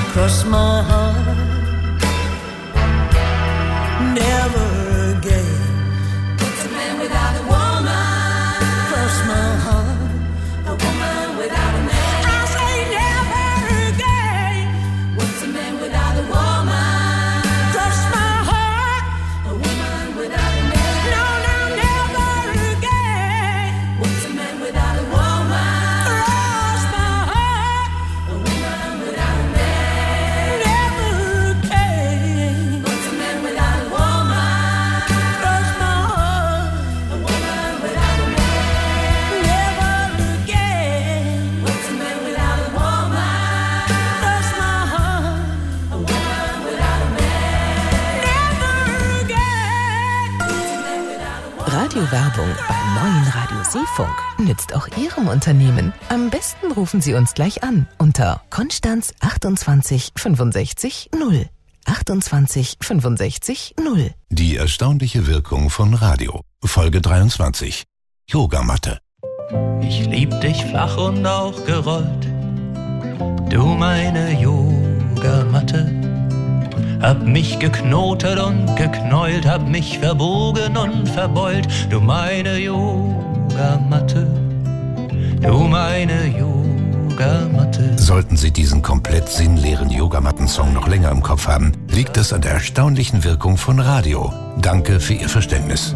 cross my heart, never again. What's a man without a woman? Cross my heart, a woman without a man. I say never again. What's a man without a woman? Cross my heart, a woman without a man. No, no, never again. What's a man without a woman? Cross my heart, a woman without a man. Never again. What's a man without a woman? Cross my heart, a woman without a man. Never again. What's a man without a woman? Cross my heart, a woman without a man. Never again. Radiowerbung beim neuen Radio Seefunk nützt auch Ihrem Unternehmen. Am besten rufen Sie uns gleich an unter Konstanz 28 65 0. 28 65 0. Die erstaunliche Wirkung von Radio. Folge 23. Yogamatte. Ich lieb dich flach und auch gerollt, du meine Yogamatte. Hab mich geknotet und geknäult, hab mich verbogen und verbeult, du meine Yogamatte, du meine Yogamatte. Sollten Sie diesen komplett sinnleeren Yogamatten-Song noch länger im Kopf haben, liegt es an der erstaunlichen Wirkung von Radio. Danke für Ihr Verständnis.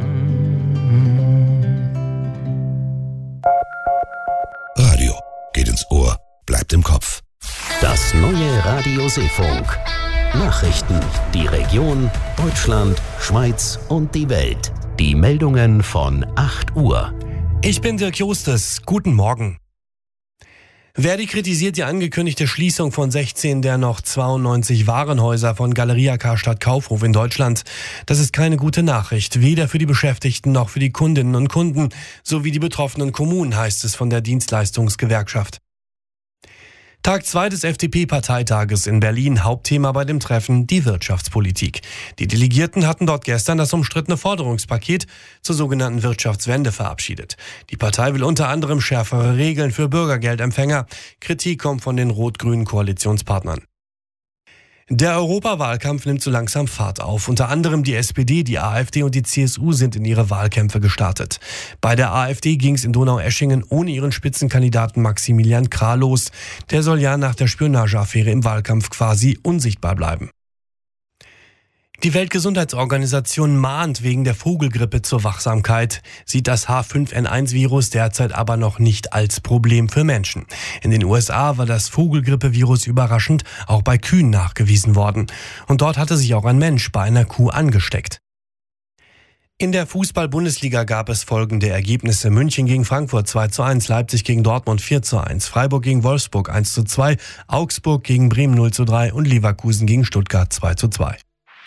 Radio geht ins Ohr, bleibt im Kopf. Das neue Radio Seefunk. Nachrichten, die Region, Deutschland, Schweiz und die Welt. Die Meldungen von 8 Uhr. Ich bin Dirk Justus. Guten Morgen. Verdi kritisiert die angekündigte Schließung von 16 der noch 92 Warenhäuser von Galeria Karstadt Kaufhof in Deutschland. Das ist keine gute Nachricht, weder für die Beschäftigten noch für die Kundinnen und Kunden sowie die betroffenen Kommunen, heißt es von der Dienstleistungsgewerkschaft. Tag 2 des FDP-Parteitages in Berlin, Hauptthema bei dem Treffen die Wirtschaftspolitik. Die Delegierten hatten dort gestern das umstrittene Forderungspaket zur sogenannten Wirtschaftswende verabschiedet. Die Partei will unter anderem schärfere Regeln für Bürgergeldempfänger. Kritik kommt von den rot-grünen Koalitionspartnern. Der Europawahlkampf nimmt so langsam Fahrt auf. Unter anderem die SPD, die AfD und die CSU sind in ihre Wahlkämpfe gestartet. Bei der AfD ging es in Donaueschingen ohne ihren Spitzenkandidaten Maximilian Krah los. Der soll ja nach der Spionageaffäre im Wahlkampf quasi unsichtbar bleiben. Die Weltgesundheitsorganisation mahnt wegen der Vogelgrippe zur Wachsamkeit, sieht das H5N1-Virus derzeit aber noch nicht als Problem für Menschen. In den USA war das Vogelgrippevirus überraschend auch bei Kühen nachgewiesen worden. Und dort hatte sich auch ein Mensch bei einer Kuh angesteckt. In der Fußball-Bundesliga gab es folgende Ergebnisse. München gegen Frankfurt 2:1, Leipzig gegen Dortmund 4:1, Freiburg gegen Wolfsburg 1:2, Augsburg gegen Bremen 0:3 und Leverkusen gegen Stuttgart 2:2.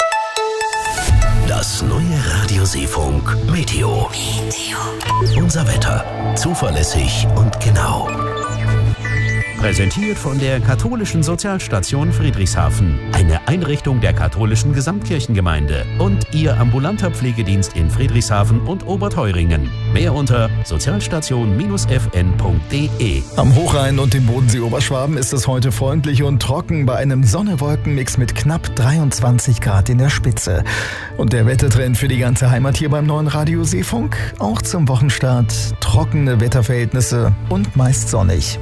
Das neue Radio Seefunk Meteo. Unser Wetter. Zuverlässig und genau. Präsentiert von der katholischen Sozialstation Friedrichshafen, eine Einrichtung der katholischen Gesamtkirchengemeinde und ihr ambulanter Pflegedienst in Friedrichshafen und Oberteuringen. Mehr unter sozialstation-fn.de. Am Hochrhein und dem Bodensee Oberschwaben ist es heute freundlich und trocken bei einem Sonne-Wolken-Mix mit knapp 23 Grad in der Spitze. Und der Wettertrend für die ganze Heimat hier beim neuen Radio Seefunk? Auch zum Wochenstart trockene Wetterverhältnisse und meist sonnig.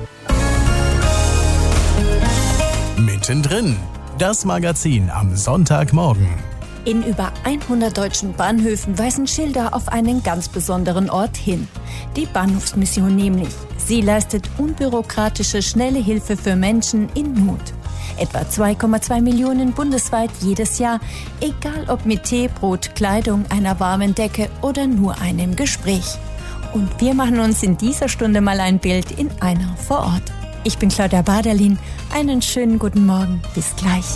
Mittendrin, das Magazin am Sonntagmorgen. In über 100 deutschen Bahnhöfen weisen Schilder auf einen ganz besonderen Ort hin. Die Bahnhofsmission nämlich. Sie leistet unbürokratische, schnelle Hilfe für Menschen in Not. Etwa 2,2 Millionen bundesweit jedes Jahr, egal ob mit Tee, Brot, Kleidung, einer warmen Decke oder nur einem Gespräch. Und wir machen uns in dieser Stunde mal ein Bild in einer vor Ort. Ich bin Claudia Baderlin. Einen schönen guten Morgen. Bis gleich.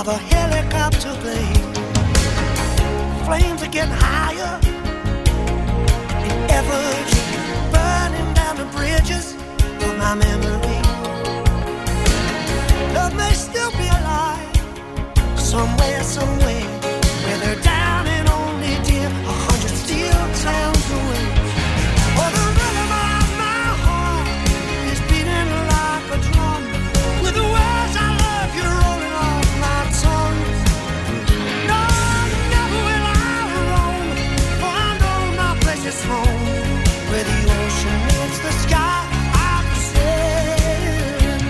of a helicopter blade. Flames are getting higher in efforts, burning down the bridges of my memory. Love may still be alive somewhere, somewhere, where they're down and only dear 100 steel towns away. Oh, the rhythm of my heart is beating like a drum, with the words I love you rolling off my tongue. No, never will I roam, for I know my place is home, where the ocean meets the sky. I'll be sailing.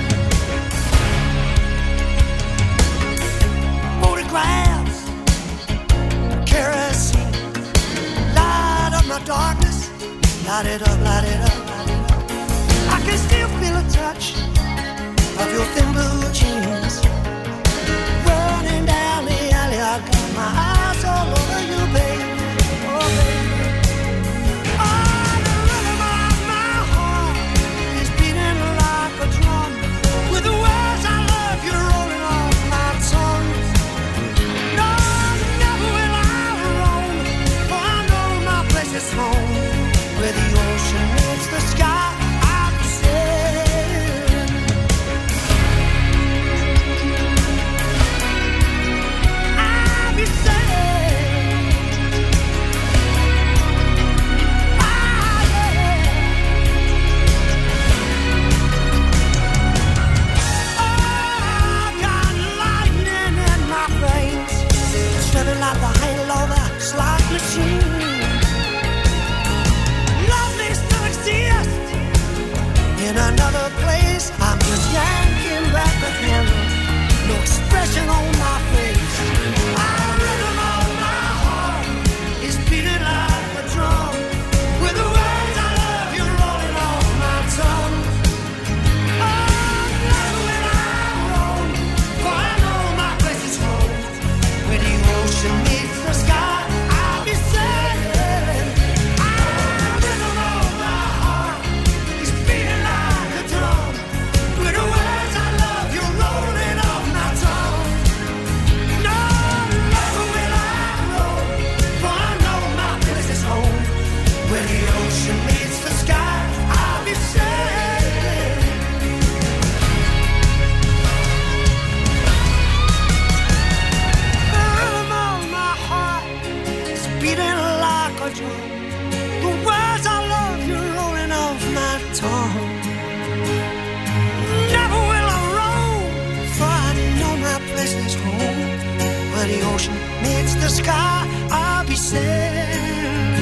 Photographs, kerosene, light up my darkness, light it up, light it up, light it up. I can still feel a touch of your thin blue jeans running down the alley. I got my eyes all over you, baby. Oh, baby. Oh, the rhythm of my heart is beating like a drum, with the words I love you rolling off my tongue. No, never will I roam, for I know my place is home, where the ocean meets the sky. I'll be sailing. I'll be sailing. Ah, yeah. Oh, I got lightning in my veins, swimming like the handle of a slot machine. Lovely still exists in another place. I'm just yanking back the handle, no expression on my face. The rhythm of my heart is beating like a drum, with the words I love you rolling off my tongue. Oh, never will I roam, for I know my place is home, where the ocean meets the sky. I'll be sailing. The rhythm of my heart is beating like a drum, with the words I love you rolling off my tongue. No, never will I roam, for I know my place is home, where the ocean meets the sky. I'll be sailing. The rhythm of my heart is beating like a drum, the words I love you rolling off my tongue. Never will I roam, for I know my place is home, where the ocean meets the sky. I'll be sailing.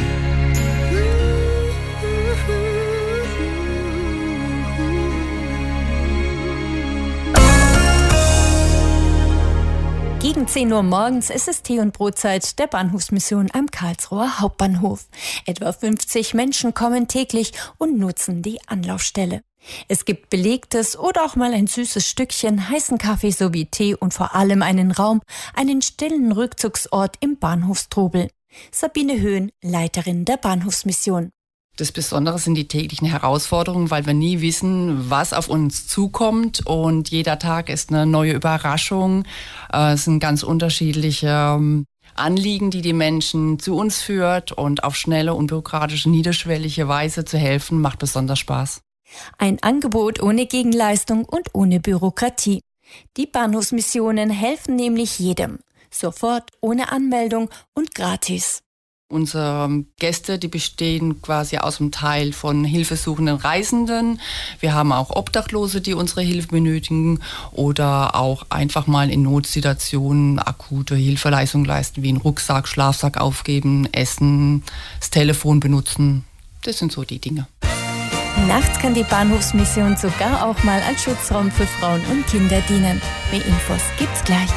Gegen 10 Uhr morgens ist es Tee- und Brotzeit der Bahnhofsmission am Karlsruher Hauptbahnhof. Etwa 50 Menschen kommen täglich und nutzen die Anlaufstelle. Es gibt belegtes oder auch mal ein süßes Stückchen, heißen Kaffee sowie Tee und vor allem einen Raum, einen stillen Rückzugsort im Bahnhofstrubel. Sabine Höhn, Leiterin der Bahnhofsmission. Das Besondere sind die täglichen Herausforderungen, weil wir nie wissen, was auf uns zukommt, und jeder Tag ist eine neue Überraschung. Es sind ganz unterschiedliche Anliegen, die die Menschen zu uns führt, und auf schnelle, unbürokratische, niederschwellige Weise zu helfen, macht besonders Spaß. Ein Angebot ohne Gegenleistung und ohne Bürokratie. Die Bahnhofsmissionen helfen nämlich jedem. Sofort, ohne Anmeldung und gratis. Unsere Gäste, die bestehen quasi aus einem Teil von hilfesuchenden Reisenden. Wir haben auch Obdachlose, die unsere Hilfe benötigen oder auch einfach mal in Notsituationen akute Hilfeleistungen leisten, wie einen Rucksack, Schlafsack aufgeben, essen, das Telefon benutzen. Das sind so die Dinge. Nachts kann die Bahnhofsmission sogar auch mal als Schutzraum für Frauen und Kinder dienen. Mehr Infos gibt's gleich.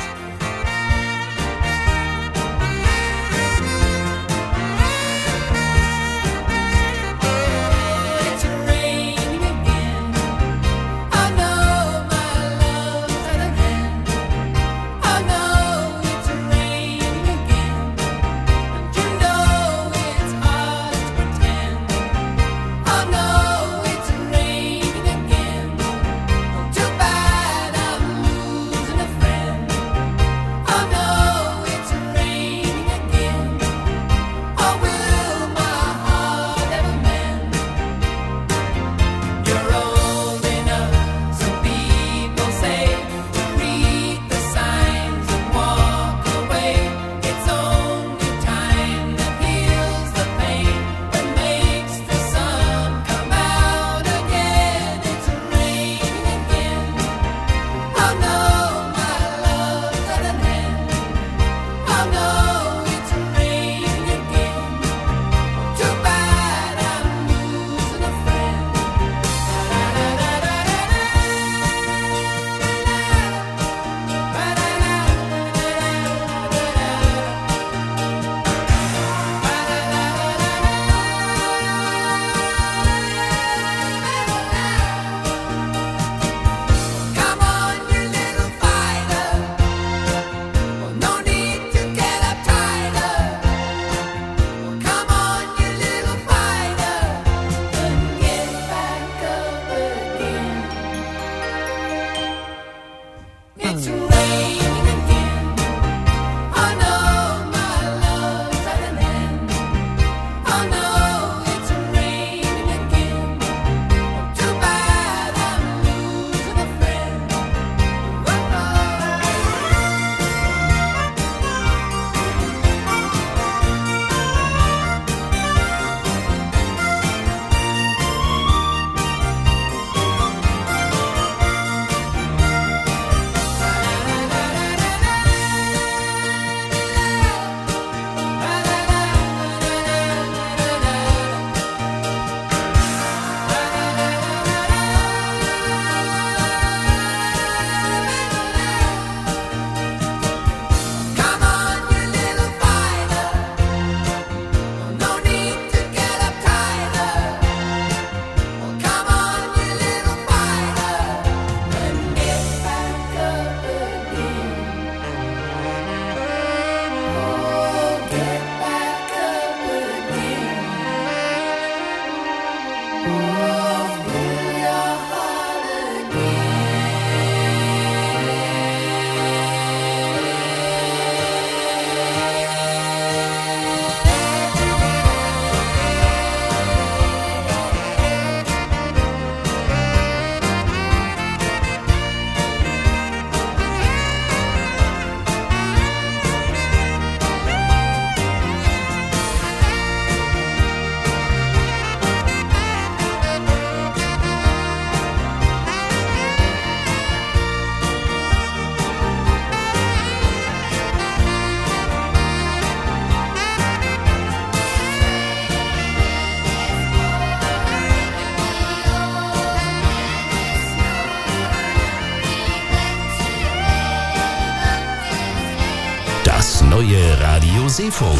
neue Radio Seefunk.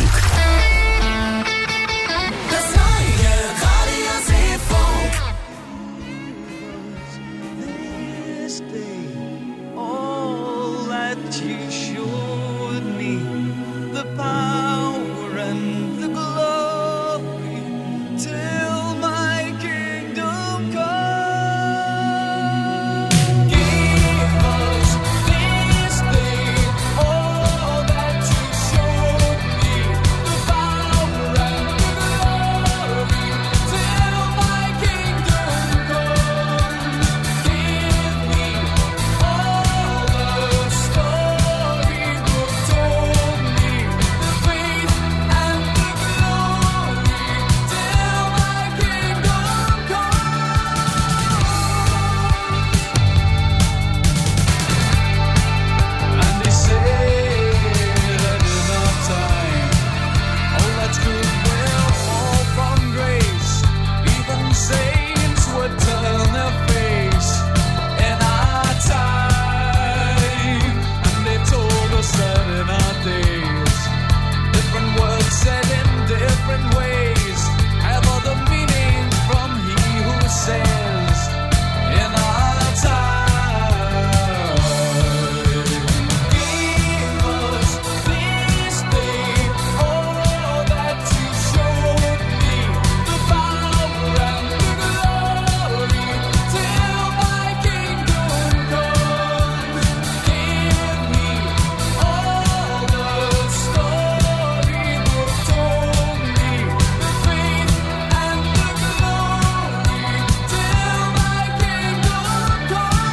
Das neue Radio Seefunk. This day, all that you showed me, the power and the glory, till my kingdom come. Give us this day all that you showed me, the power and the glory, till my kingdom come. Give me all the story book told me, the faith and the glory, till my kingdom come. And they say that in our time, all that's good will fall from grace. Even saints would turn their face in our time. And they told us that in our days, different words said in different ways have other meanings from he who says in our time. Give us this day all that you showed me, the power and the glory, till my kingdom come. Give me all the story book told me, the faith and the glory, till my kingdom come.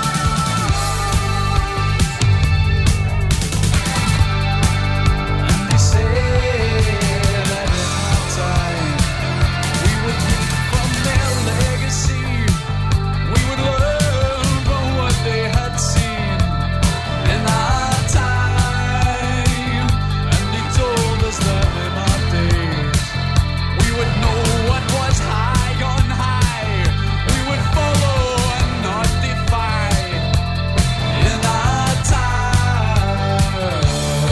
And they say that in our time we would read from their legacy, we would learn from what they had seen in our time. And they told us that in our days we would know what was high on high, we would follow and not defy in our time.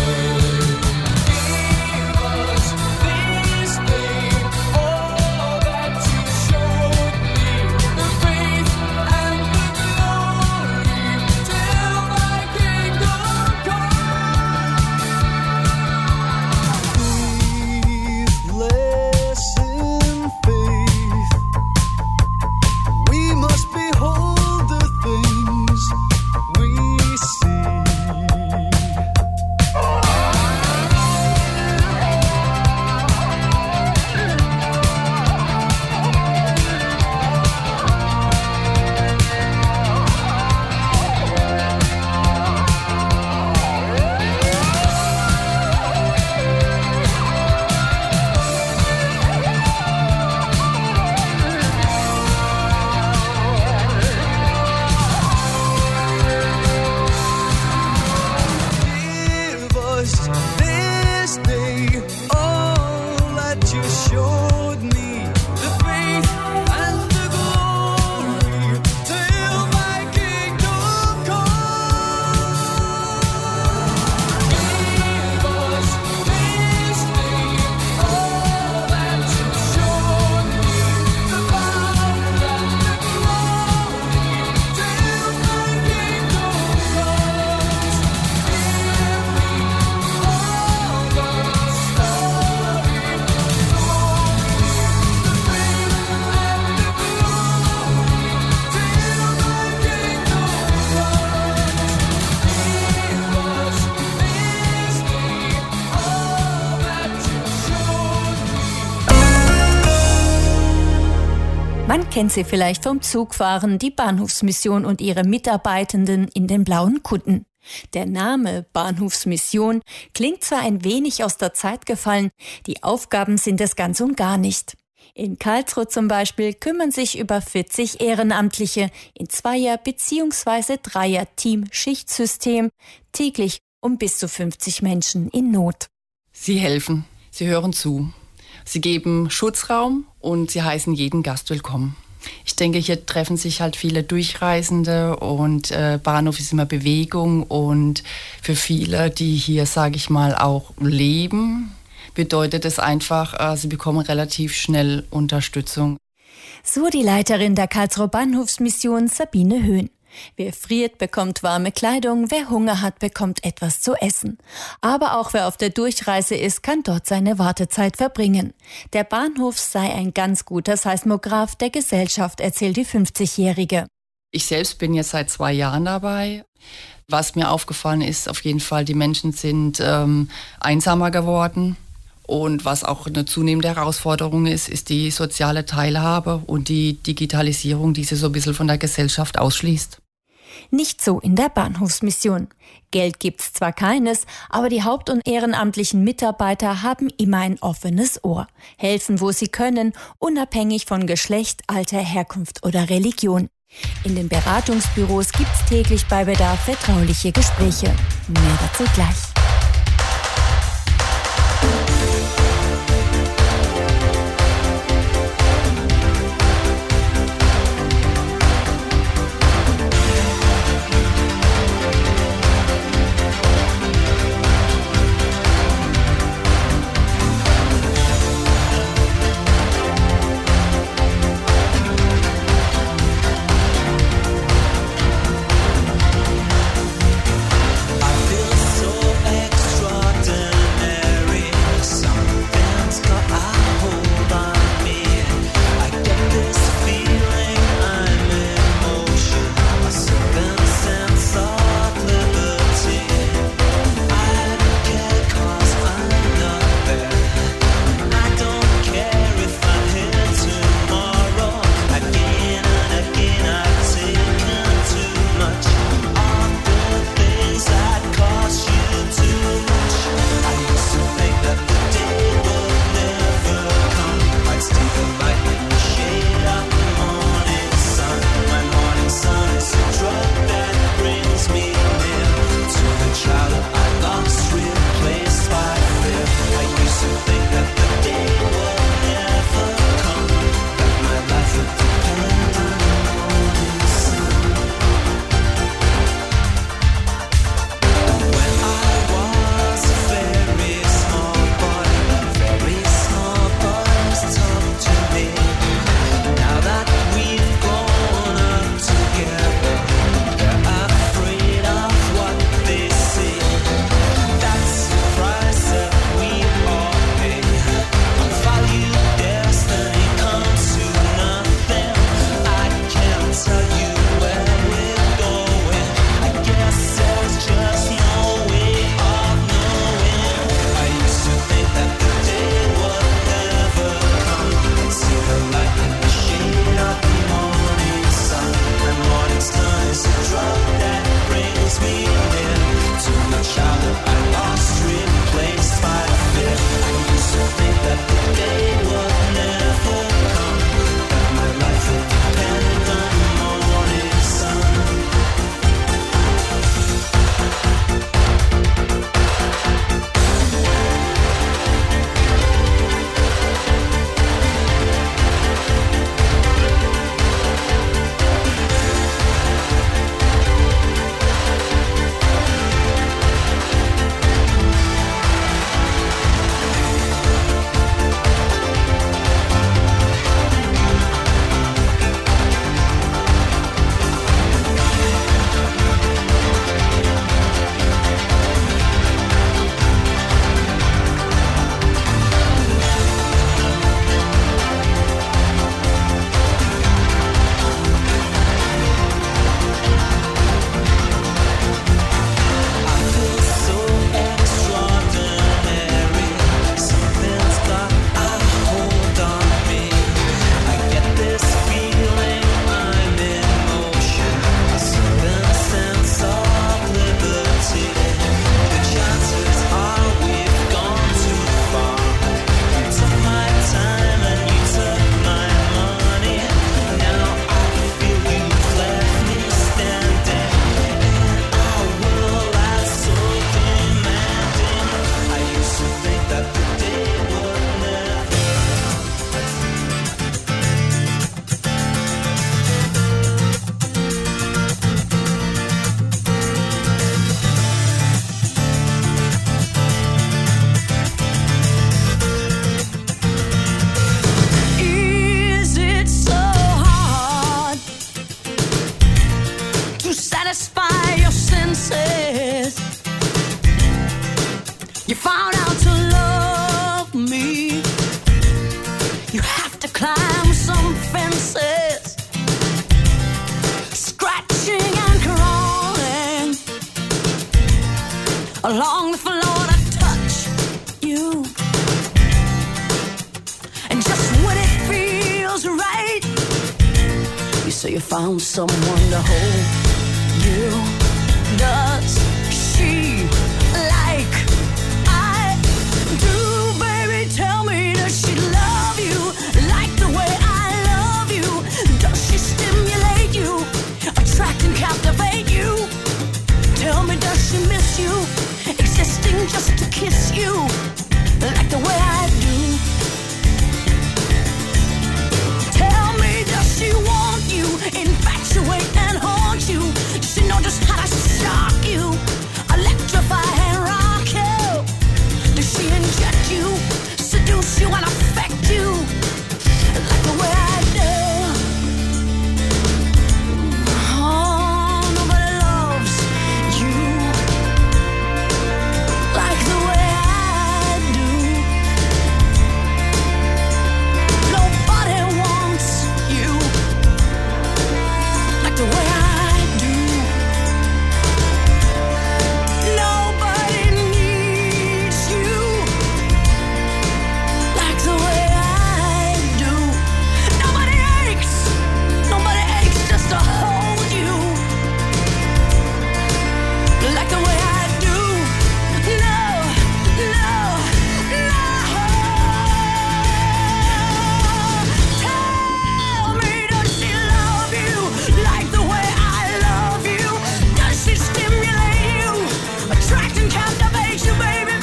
Give us this day all that you showed me, the faith and the glory, till my kingdom come. Faithless in faith, we must behold the things we see. Give us this day all that you showed me, the faith and the glory, till my kingdom come. Give us this day all that you showed me, the power and the glory, till my kingdom comes. Man kennt sie vielleicht vom Zugfahren, die Bahnhofsmission und ihre Mitarbeitenden in den blauen Kutten. Der Name Bahnhofsmission klingt zwar ein wenig aus der Zeit gefallen, die Aufgaben sind es ganz und gar nicht. In Karlsruhe zum Beispiel kümmern sich über 40 Ehrenamtliche in Zweier- bzw. Dreier-Team-Schichtsystem täglich um bis zu 50 Menschen in Not. Sie helfen, sie hören zu, sie geben Schutzraum und sie heißen jeden Gast willkommen. Ich denke, hier treffen sich halt viele Durchreisende und Bahnhof ist immer Bewegung und für viele, die hier, sage ich mal, auch leben, bedeutet es einfach, sie bekommen relativ schnell Unterstützung. So die Leiterin der Karlsruher Bahnhofsmission Sabine Höhn. Wer friert, bekommt warme Kleidung, wer Hunger hat, bekommt etwas zu essen. Aber auch wer auf der Durchreise ist, kann dort seine Wartezeit verbringen. Der Bahnhof sei ein ganz guter Seismograph der Gesellschaft, erzählt die 50-Jährige. Ich selbst bin jetzt seit 2 Jahren dabei. Was mir aufgefallen ist, auf jeden Fall, die Menschen sind einsamer geworden. Und was auch eine zunehmende Herausforderung ist, ist die soziale Teilhabe und die Digitalisierung, die sie so ein bisschen von der Gesellschaft ausschließt. Nicht so in der Bahnhofsmission. Geld gibt's zwar keines, aber die haupt- und ehrenamtlichen Mitarbeiter haben immer ein offenes Ohr. Helfen, wo sie können, unabhängig von Geschlecht, Alter, Herkunft oder Religion. In den Beratungsbüros gibt's täglich bei Bedarf vertrauliche Gespräche. Mehr dazu gleich. I feel so bad. You say you found someone to hold you. Does she